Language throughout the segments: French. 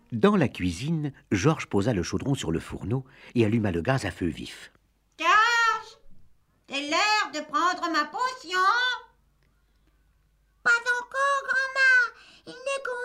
Dans la cuisine, Georges posa le chaudron sur le fourneau et alluma le gaz à feu vif. Georges, c'est l'heure de prendre ma potion. Pas encore, grand-mère. Il n'est que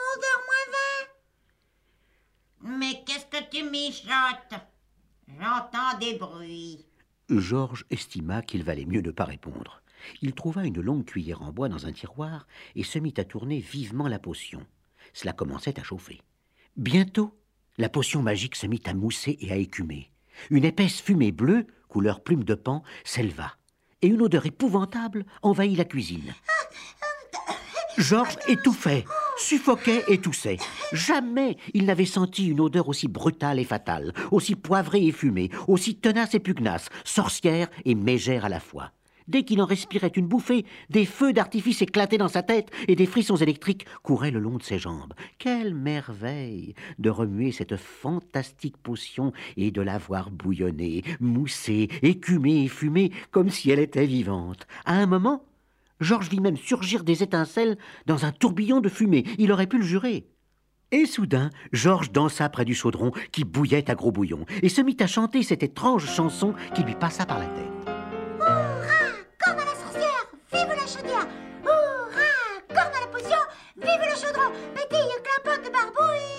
11h moins 20. Mais qu'est-ce que tu mijotes? J'entends des bruits. Georges estima qu'il valait mieux ne pas répondre. Il trouva une longue cuillère en bois dans un tiroir et se mit à tourner vivement la potion. Cela commençait à chauffer. Bientôt, la potion magique se mit à mousser et à écumer. Une épaisse fumée bleue, couleur plume de paon, s'éleva, et une odeur épouvantable envahit la cuisine. Georges étouffait, suffoquait et toussait. Jamais il n'avait senti une odeur aussi brutale et fatale, aussi poivrée et fumée, aussi tenace et pugnace, sorcière et mégère à la fois. Dès qu'il en respirait une bouffée, des feux d'artifice éclataient dans sa tête et des frissons électriques couraient le long de ses jambes. Quelle merveille de remuer cette fantastique potion et de la voir bouillonner, mousser, écumer et fumer comme si elle était vivante. À un moment, Georges vit même surgir des étincelles dans un tourbillon de fumée. Il aurait pu le jurer. Et soudain, Georges dansa près du chaudron qui bouillait à gros bouillon et se mit à chanter cette étrange chanson qui lui passa par la tête. Corne à la sorcière, vive la chaudière. Hurrah, corne à la potion, vive le chaudron. Pétille, clapote, barbouille.